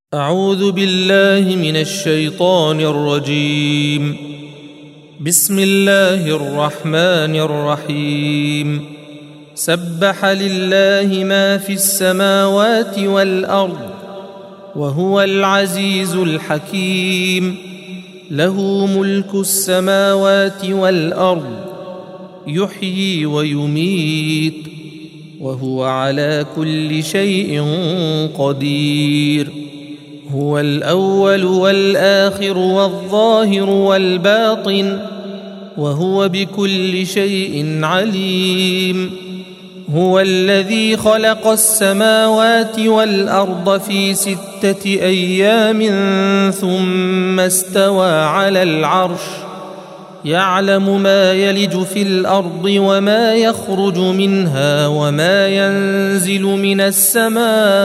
أعوذ بالله من الشيطان الرجيم. بسم الله الرحمن الرحيم. سبح لله ما في السماوات والأرض وهو العزيز الحكيم. له ملك السماوات والأرض يحيي ويميت وهو على كل شيء قدير. هو الأول والآخر والظاهر والباطن وهو بكل شيء عليم. هو الذي خلق السماوات والأرض في 6 أيام ثم استوى على العرش. يعلم ما يلج في الأرض وما يخرج منها وما ينزل من السماء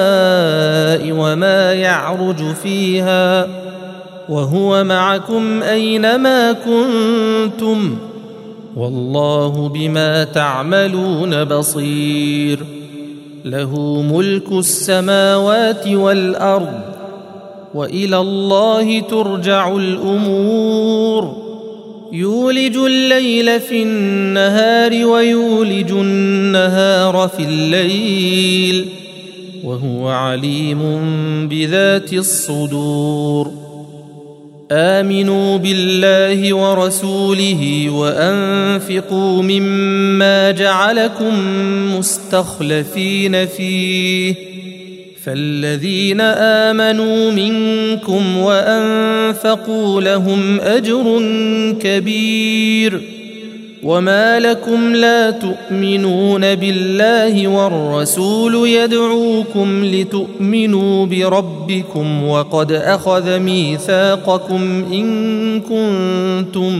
وما يعرج فيها وهو معكم أينما كنتم والله بما تعملون بصير. له ملك السماوات والأرض وإلى الله ترجع الأمور. يولج الليل في النهار ويولج النهار في الليل وهو عليم بذات الصدور. آمنوا بالله ورسوله وأنفقوا مما جعلكم مستخلفين فيه. فالذين آمنوا منكم وأنفقوا لهم أجر كبير. وما لكم لا تؤمنون بالله والرسول يدعوكم لتؤمنوا بربكم وقد أخذ ميثاقكم إن كنتم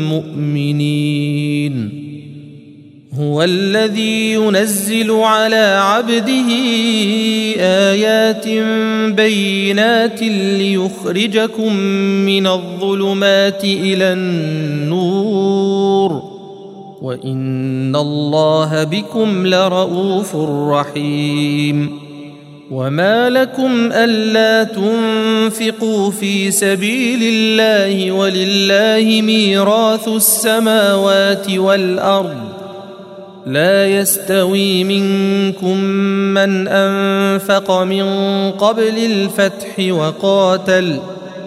مؤمنين. هو الذي ينزل على عبده آيات بينات ليخرجكم من الظلمات إلى النور وإن الله بكم لرؤوف رحيم. وما لكم ألا تنفقوا في سبيل الله ولله ميراث السماوات والأرض. لا يستوي منكم من أنفق من قبل الفتح وقاتل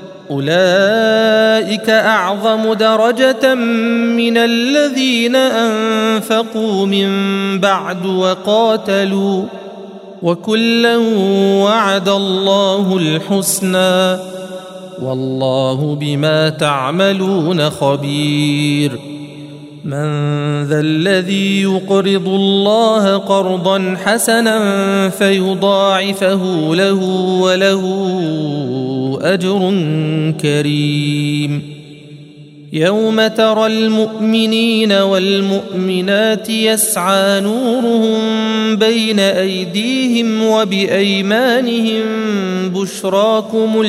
أولئك أعظم درجة من الذين أنفقوا من بعد وقاتلوا وكلا وعد الله الحسنى والله بما تعملون خبير. من ذا الذي يقرض الله قرضا حسنا فيضاعفه له وله أجر كريم. يوم ترى المؤمنين والمؤمنات يسعى نورهم بين أيديهم وبأيمانهم بشراكم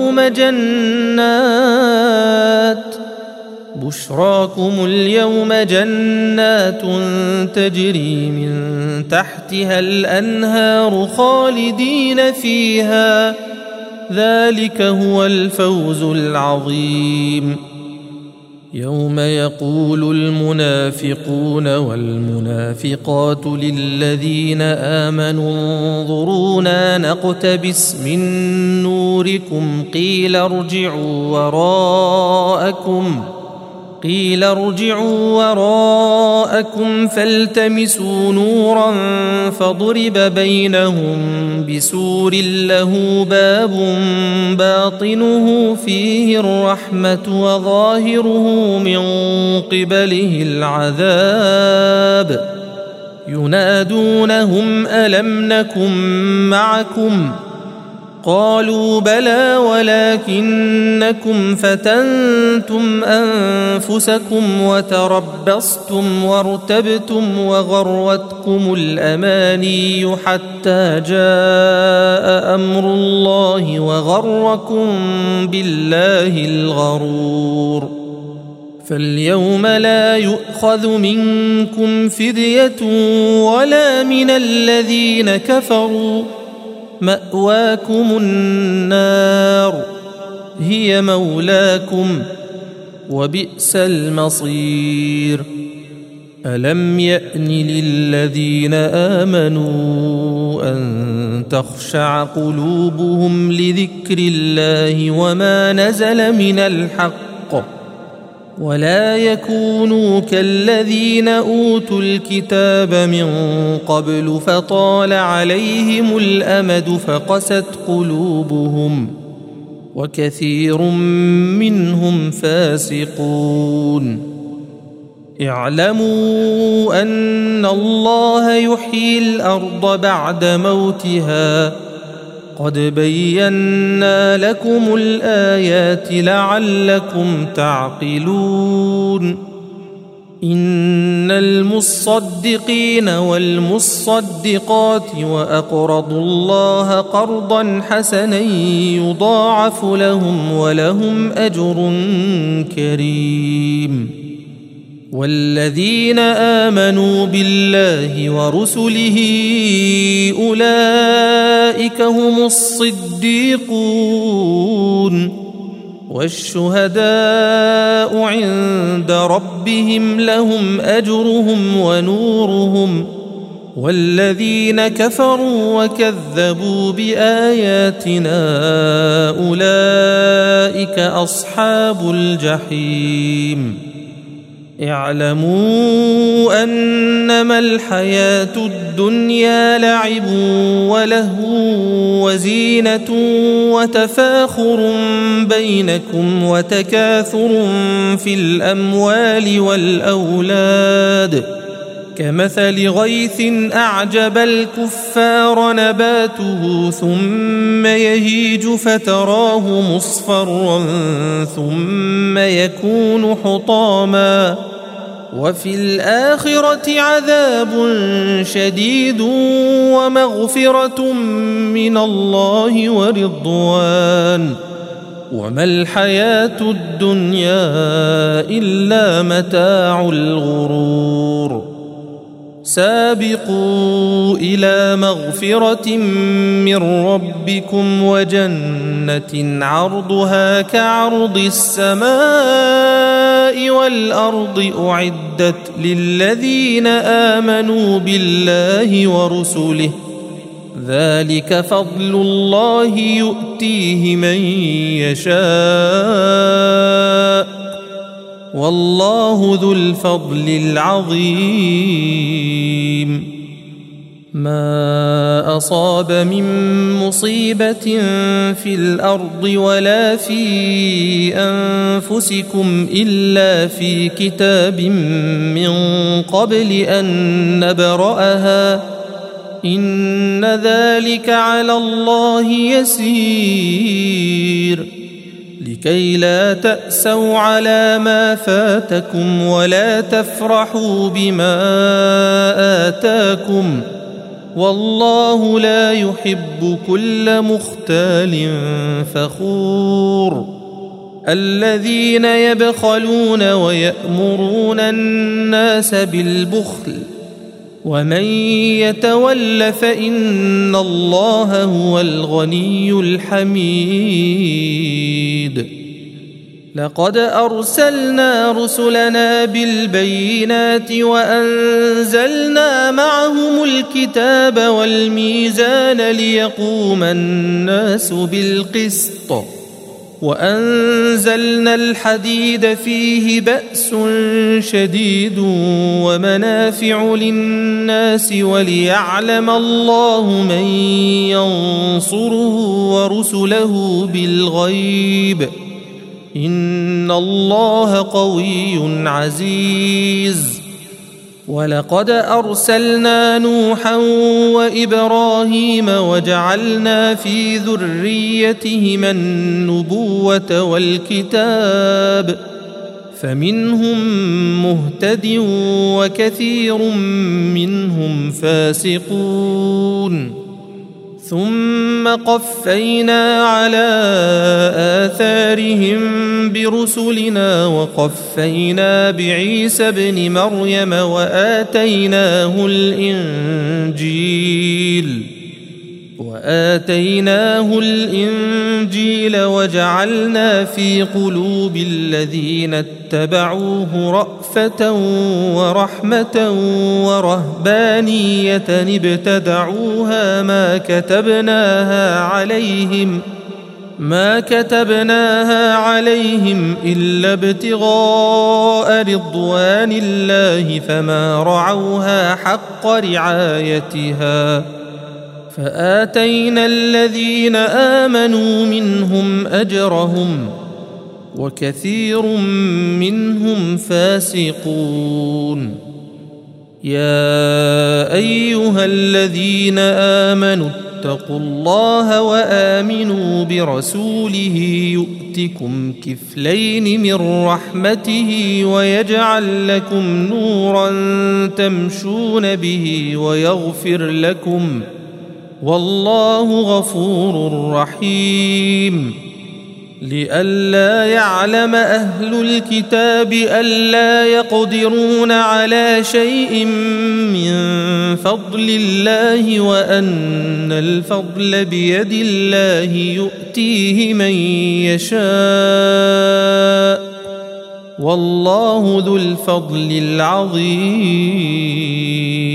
اليوم جنات تجري من تحتها الأنهار خالدين فيها ذلك هو الفوز العظيم. يوم يقول المنافقون والمنافقات للذين آمنوا انظرونا نقتبس من نوركم قيل ارجعوا وراءكم فالتمسوا نورا فضرب بينهم بسور له باب باطنه فيه الرحمة وظاهره من قبله العذاب. ينادونهم ألم نكن معكم قالوا بلى ولكنكم فتنتم أنفسكم وتربصتم وارتبتم وغرتكم الأماني حتى جاء أمر الله وغركم بالله الغرور. فاليوم لا يؤخذ منكم فدية ولا من الذين كفروا مأواكم النار هي مولاكم وبئس المصير. ألم يأن للذين آمنوا أن تخشع قلوبهم لذكر الله وما نزل من الحق ولا يكونوا كالذين أوتوا الكتاب من قبل فطال عليهم الأمد فقست قلوبهم وكثير منهم فاسقون. اعلموا أن الله يحيي الأرض بعد موتها قد بينا لكم الآيات لعلكم تعقلون. إن المصدقين والمصدقات وأقرضوا الله قرضا حسنا يضاعف لهم ولهم أجر كريم. والذين آمنوا بالله ورسله أولئك هم الصديقون والشهداء عند ربهم لهم أجرهم ونورهم. والذين كفروا وكذبوا بآياتنا أولئك أصحاب الجحيم. اعلموا أنما الحياة الدنيا لعب ولهو وزينة وتفاخر بينكم وتكاثر في الأموال والأولاد كمثل غيث أعجب الكفار نباته ثم يهيج فتراه مصفرا ثم يكون حطاما وفي الآخرة عذاب شديد ومغفرة من الله ورضوان وما الحياة الدنيا إلا متاع الغرور. سابقوا إلى مغفرة من ربكم وجنة عرضها كعرض السماء والأرض أعدت للذين آمنوا بالله ورسله ذلك فضل الله يؤتيه من يشاء والله ذو الفضل العظيم. ما أصاب من مصيبة في الأرض ولا في أنفسكم إلا في كتاب من قبل أن نبرأها إن ذلك على الله يسير. لكي لا تأسوا على ما فاتكم ولا تفرحوا بما آتاكم والله لا يحب كل مختال فخور. الذين يبخلون ويأمرون الناس بالبخل ومن يتول فإن الله هو الغني الحميد. لقد أرسلنا رسلنا بالبينات وأنزلنا معهم الكتاب والميزان ليقوم الناس بالقسط وأنزلنا الحديد فيه بأس شديد ومنافع للناس وليعلم الله من ينصره ورسله بالغيب إن الله قوي عزيز. ولقد أرسلنا نوحا وإبراهيم وجعلنا في ذريتهما النبوة والكتاب فمنهم مهتد وكثير منهم فاسقون. ثم قفينا على آثارهم برسلنا وقفينا بعيسى ابن مريم وآتيناه الإنجيل وجعلنا في قلوب الذين اتبعوه رأفة ورحمة ورهبانية ابتدعوها ما كتبناها عليهم إلا ابتغاء رضوان الله فما رعوها حق رعايتها فآتينا الذين آمنوا منهم أجرهم وكثير منهم فاسقون. يا أيها الذين آمنوا اتقوا الله وآمنوا برسوله يؤتكم كفلين من رحمته ويجعل لكم نورا تمشون به ويغفر لكم والله غفور رحيم. لئلا يعلم أهل الكتاب ألا يقدرون على شيء من فضل الله وأن الفضل بيد الله يؤتيه من يشاء والله ذو الفضل العظيم.